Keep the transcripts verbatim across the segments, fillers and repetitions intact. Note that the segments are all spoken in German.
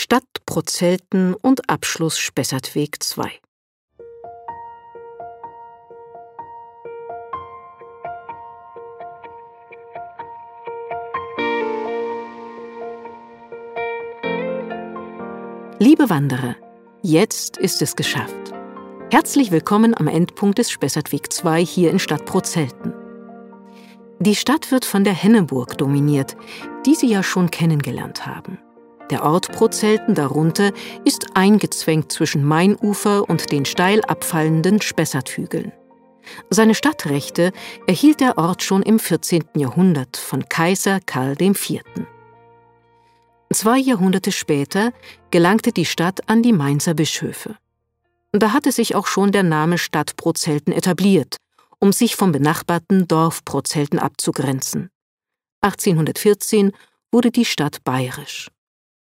Stadt Prozelten und Abschluss Spessartweg zwei. Liebe Wanderer, jetzt ist es geschafft. Herzlich willkommen am Endpunkt des Spessartweg zwei hier in Stadt Prozelten. Die Stadt wird von der Henneburg dominiert, die Sie ja schon kennengelernt haben. Der Ort Prozelten darunter ist eingezwängt zwischen Mainufer und den steil abfallenden Spessarthügeln. Seine Stadtrechte erhielt der Ort schon im vierzehnten Jahrhundert von Kaiser Karl der Vierte. Zwei Jahrhunderte später gelangte die Stadt an die Mainzer Bischöfe. Da hatte sich auch schon der Name Stadt Prozelten etabliert, um sich vom benachbarten Dorf Prozelten abzugrenzen. achtzehnhundertvierzehn wurde die Stadt bayerisch.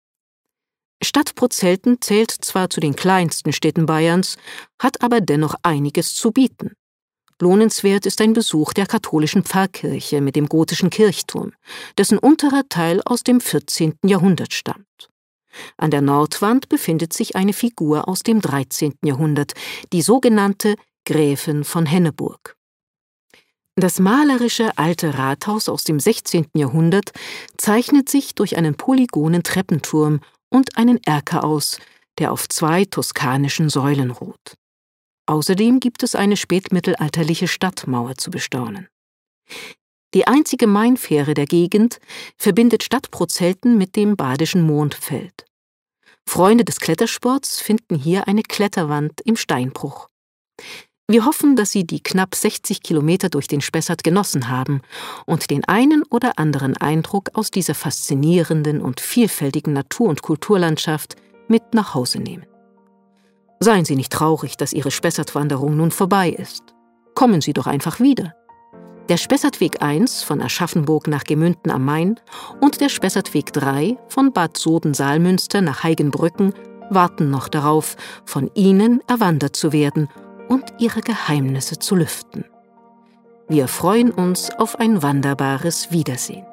Stadt Prozelten zählt zwar zu den kleinsten Städten Bayerns, hat aber dennoch einiges zu bieten. Lohnenswert ist ein Besuch der katholischen Pfarrkirche mit dem gotischen Kirchturm, dessen unterer Teil aus dem vierzehnten Jahrhundert stammt. An der Nordwand befindet sich eine Figur aus dem dreizehnten Jahrhundert, die sogenannte Gräfin von Henneburg. Das malerische alte Rathaus aus dem sechzehnten Jahrhundert zeichnet sich durch einen polygonen Treppenturm und einen Erker aus, der auf zwei toskanischen Säulen ruht. Außerdem gibt es eine spätmittelalterliche Stadtmauer zu bestaunen. Die einzige Mainfähre der Gegend verbindet Stadt Prozelten mit dem Badischen Mondfeld. Freunde des Klettersports finden hier eine Kletterwand im Steinbruch. Wir hoffen, dass Sie die knapp sechzig Kilometer durch den Spessart genossen haben und den einen oder anderen Eindruck aus dieser faszinierenden und vielfältigen Natur- und Kulturlandschaft mit nach Hause nehmen. Seien Sie nicht traurig, dass Ihre Spessartwanderung nun vorbei ist. Kommen Sie doch einfach wieder. Der Spessartweg eins von Aschaffenburg nach Gemünden am Main und der Spessartweg drei von Bad Soden-Saalmünster nach Heigenbrücken warten noch darauf, von Ihnen erwandert zu werden und ihre Geheimnisse zu lüften. Wir freuen uns auf ein wanderbares Wiedersehen.